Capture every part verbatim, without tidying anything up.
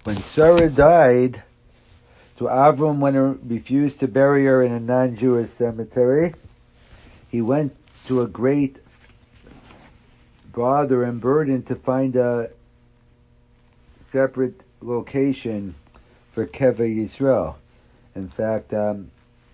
When Sarah died, so Avram went and refused to bury her in a non-Jewish cemetery. He went to a great bother and burden to find a separate location for Keva Yisrael. In fact, um,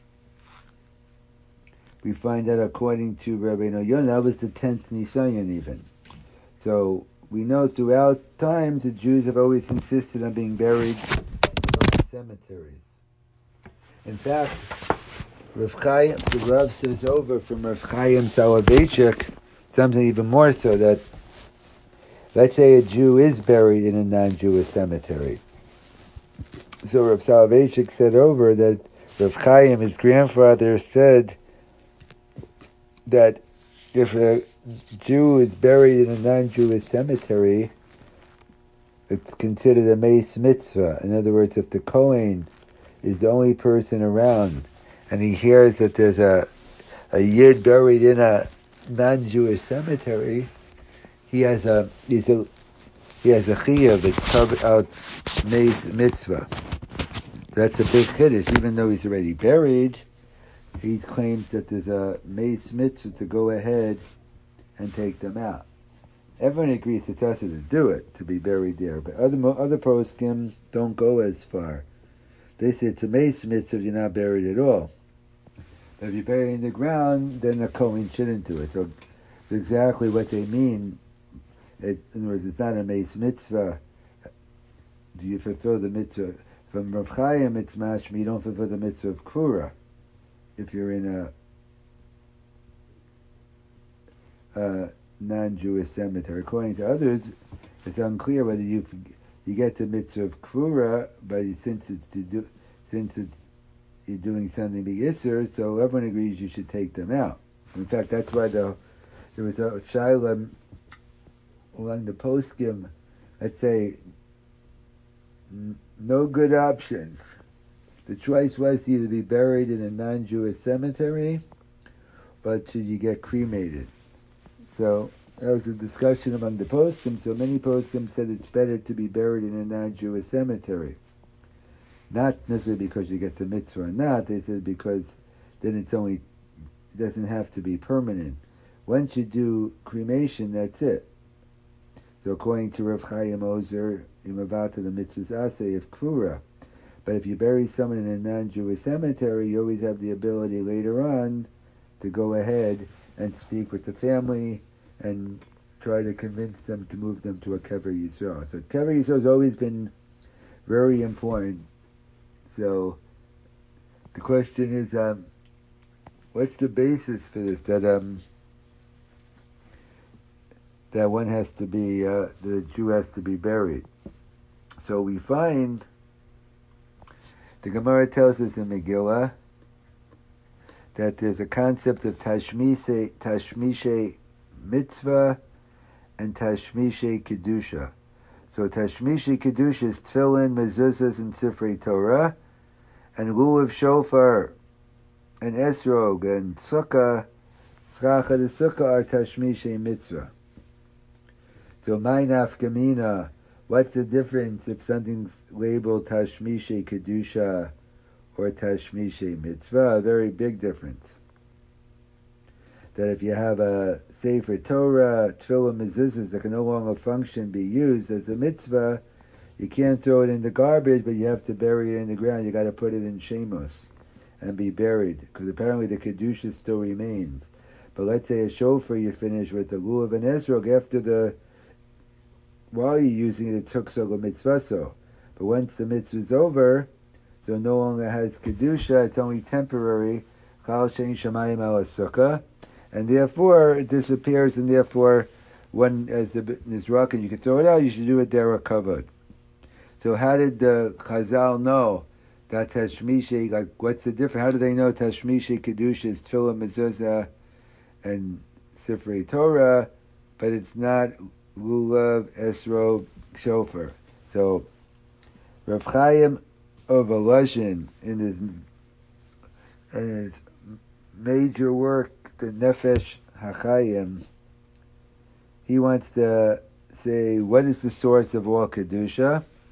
we find that according to Rabbeinu Yonah, that was the tenth Nisayan even. So we know throughout times the Jews have always insisted on being buried in cemeteries. In fact, Rav Chaim, the Rav says over from Rav Chaim Soloveitchik, something even more so, that let's say a Jew is buried in a non-Jewish cemetery. So Rav Soloveitchik said over that Rav Chaim, his grandfather, said that if a Jew is buried in a non-Jewish cemetery, it's considered a meis mitzvah. In other words, if the Kohen is the only person around and he hears that there's a a Yid buried in a non-Jewish cemetery, he has a he's a he has a chiyuv. It's covered out meis mitzvah. That's a big chiddush. Even though he's already buried, he claims that there's a meis mitzvah to go ahead and take them out. Everyone agrees it's us to do it, to be buried there. But other other poskim don't go as far. They say it's a meis mitzvah if you're not buried at all. But if you're buried in the ground, then the Kohen shouldn't do it. So it's exactly what they mean. It, in other words, it's not a meis mitzvah. Do you fulfill the mitzvah? From Rav Chaim, it's mashma, you don't fulfill the mitzvah of Kfura if you're in a, a non-Jewish cemetery. According to others, it's unclear whether you you get the mitzvah of Kfura, but since it's to do, since it's you're doing something big Isser, so everyone agrees you should take them out. In fact, that's why the, there was a shaila along the poskim, let's say, n- no good options. The choice was to either be buried in a non-Jewish cemetery, or should you get cremated. So that was a discussion among the poskim. So many poskim said it's better to be buried in a non-Jewish cemetery. Not necessarily because you get the mitzvah or not. They said because then it's only, it doesn't have to be permanent. Once you do cremation, that's it. So according to Rav Chaim Ozer, imavata the mitzvahs aseh of kfura. But if you bury someone in a non-Jewish cemetery, you always have the ability later on to go ahead and speak with the family and try to convince them to move them to a Kever Yisrael. So Kever Yisrael has always been very important. So the question is, um, what's the basis for this? That um, that one has to be, uh, the Jew has to be buried. So we find the Gemara tells us in Megillah that there's a concept of tashmishe, tashmishe mitzvah and tashmishe kedusha. So tashmishe kedusha is tefillin, mezuzahs, and sifrei Torah, and lulav shofar, and esrog, and sukkah, schacha de sukkah are tashmishe mitzvah. So my nafkamina, what's the difference if something's labeled tashmishe kedusha or tashmishe mitzvah? A very big difference. That if you have a sefer Torah, tefillah, mezuzahs that can no longer function, be used as a mitzvah, you can't throw it in the garbage, but you have to bury it in the ground. You got to put it in shemos and be buried, because apparently the kedusha still remains. But let's say a shofar you finish with the lulav and esrog, after the while you're using it, it took so mitzvah so. But once the mitzvah is over, so it no longer has kedusha, it's only temporary, chal shein shamayim ala sukkah, and therefore it disappears, and therefore when as the nizrak and you can throw it out, you should do it there or covered. So how did the Chazal know that tashmishe, like what's the difference? How do they know tashmishe kedusha is tefillah, mezuzah, and sifrei Torah, but it's not lulav, esrog, shofar? So Rav Chaim of Volozhin in his, in his major work, the Nefesh HaChaim, he wants to say what is the source of all kedusha,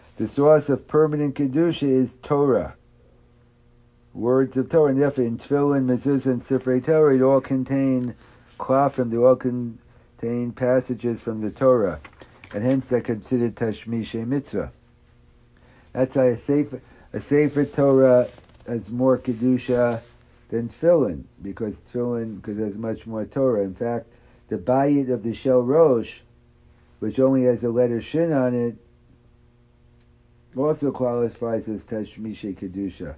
the source of permanent kedusha is Torah, words of Torah. And therefore, in Tefillin, Mezuzah, and Sifrei Torah, it all contain klafim. They all contain passages from the Torah, and hence they're considered tashmishay mitzvah. That's why a sefer, a sefer Torah has more kedusha than Tefillin, because Tefillin, because there's much more Torah. In fact, the bayit of the Shel Rosh, which only has a letter shin on it, also qualifies as tashmishay kedusha.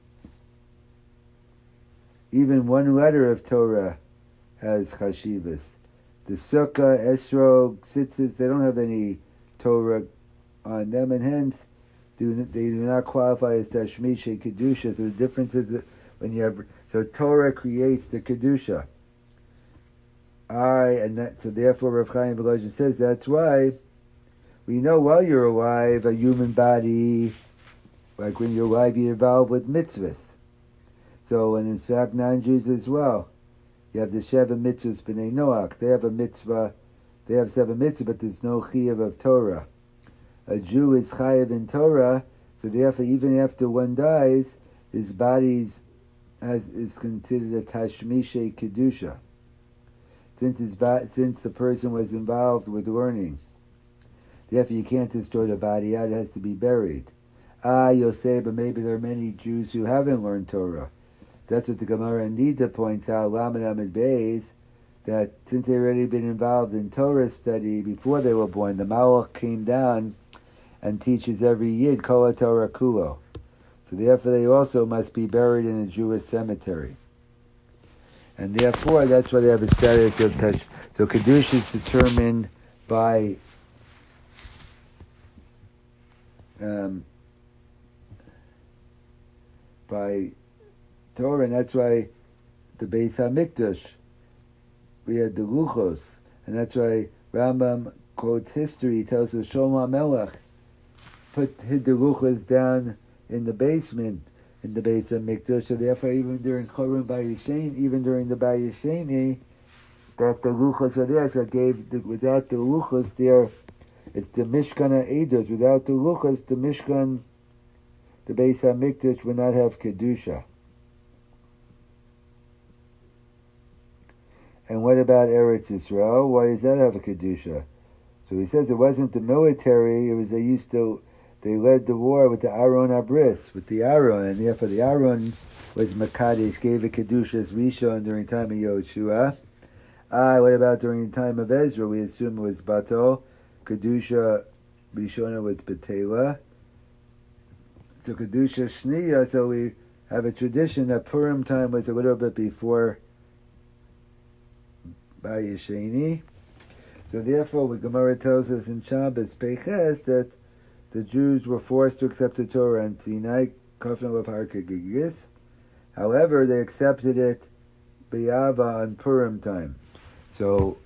Even one letter of Torah has chashivas. The Sukkah, Esrog, Tzitzis, they don't have any Torah on them, and hence do, they do not qualify as tashmishay kedusha. So the difference is when you have, so Torah creates the kedusha. I and that, so therefore Rav Chaim Volozhin says that's why we know while you're alive, a human body, like when you're alive, you're involved with mitzvahs. So, and in fact, non-Jews as well. You have the Sheva mitzvahs b'nei Noach. They have a mitzvah, they have seven mitzvahs, but there's no chiyuv of Torah. A Jew is chayiv in Torah, so therefore, even after one dies, his body has, is considered a tashmishay kedusha, since his since the person was involved with learning. Therefore, you can't destroy the body out; it has to be buried. Ah, you'll say, but maybe there are many Jews who haven't learned Torah. That's what the Gemara in Nida points out, Lamed Amid Beis, that since they've already been involved in Torah study before they were born, the Malach came down and teaches every Yid Kol Torah Kulo. So therefore they also must be buried in a Jewish cemetery. And therefore that's why they have a status of Tash. So Kedusha is determined by um, by Torah, and that's why the Beis HaMikdash, we had the Luchos, and that's why Rambam quotes history, tells us Shlomo HaMelech put hid the Luchos down in the basement in the Beis HaMikdash, so therefore even during Chorban Bayesheni, even during the Bayesheni, that the Luchos are there, so it gave, the, without the Luchos there, it's the Mishkan HaEdos, without the Luchos, the Mishkan, the Beis HaMikdash would not have Kedusha. And what about Eretz Yisrael? Why does that have a Kedusha? So he says it wasn't the military, it was they used to, they led the war with the Aron Abris, with the Aron, and therefore the Aron was Makadesh, gave a Kedusha as Rishon during the time of Yoshua. Ah, what about during the time of Ezra? We assume it was Bato. Kedusha Rishona was Betela. So Kedusha Shniya, so we have a tradition that Purim time was a little bit before Bayesheni. So therefore, the Gemara tells us in Shabbos Peiches that the Jews were forced to accept the Torah on Sinai, Kafna of Har Kegigis. However, they accepted it B'Yava on Purim time. So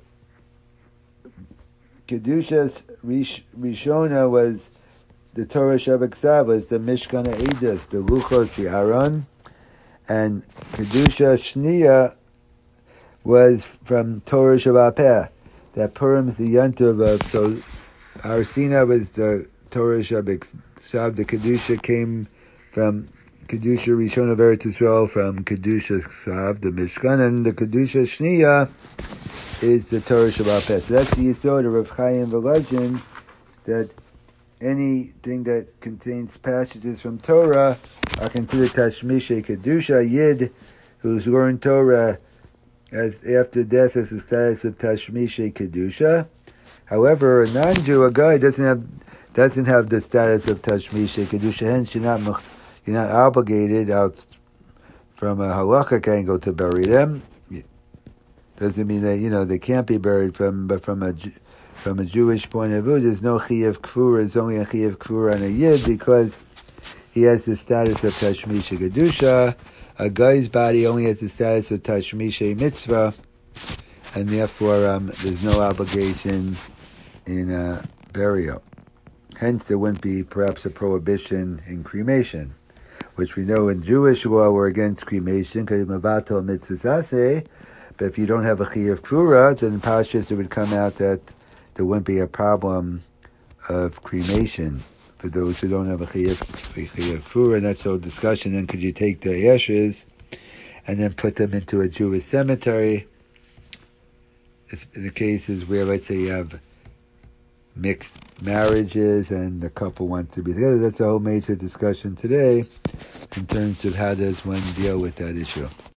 Kedushas Rish, Rishona was the Torah Shabbat was the Mishkan HaEdos, the Luchos, the Aron, and Kedusha Shniya was from Torah Shabbat Peh. That Purim is the Yontiv of, so Har Sinai was the Torah Shabbat Shav, the Kedusha came from Kedusha Rishon of Eretz Yisrael, from Kedusha Shav, the Mishkan, and the Kedusha Shniya is the Torah Shabbat Peh. So that's the Yisod of Rav Chaim Volozhin, that anything that contains passages from Torah are considered Tashmishay Kedusha. Yid who's learned Torah as after death has the status of Tashmishay Kedusha. However, a non-Jew, a guy doesn't have doesn't have the status of Tashmishay Kedusha. Hence, you're not you're not obligated out from a halachic angle to bury them. Doesn't mean that you know they can't be buried from, but from a From a Jewish point of view, there's no Chiyuv Kfura. It's only a Chiyuv Kfura on a Yid because he has the status of Tashmisha Kedusha. A guy's body only has the status of Tashmisha Mitzvah, and therefore um, there's no obligation in uh, burial. Hence, there wouldn't be perhaps a prohibition in cremation, which we know in Jewish law we're against cremation because Mavato Mitzvah. But if you don't have a Chiyuv Kfura, then in Parshas it would come out that there wouldn't be a problem of cremation for those who don't have a chiyuv kfura, and that's all discussion. Then could you take the ashes and then put them into a Jewish cemetery? In the cases where, let's say, you have mixed marriages and the couple wants to be together, that's a whole major discussion today in terms of how does one deal with that issue.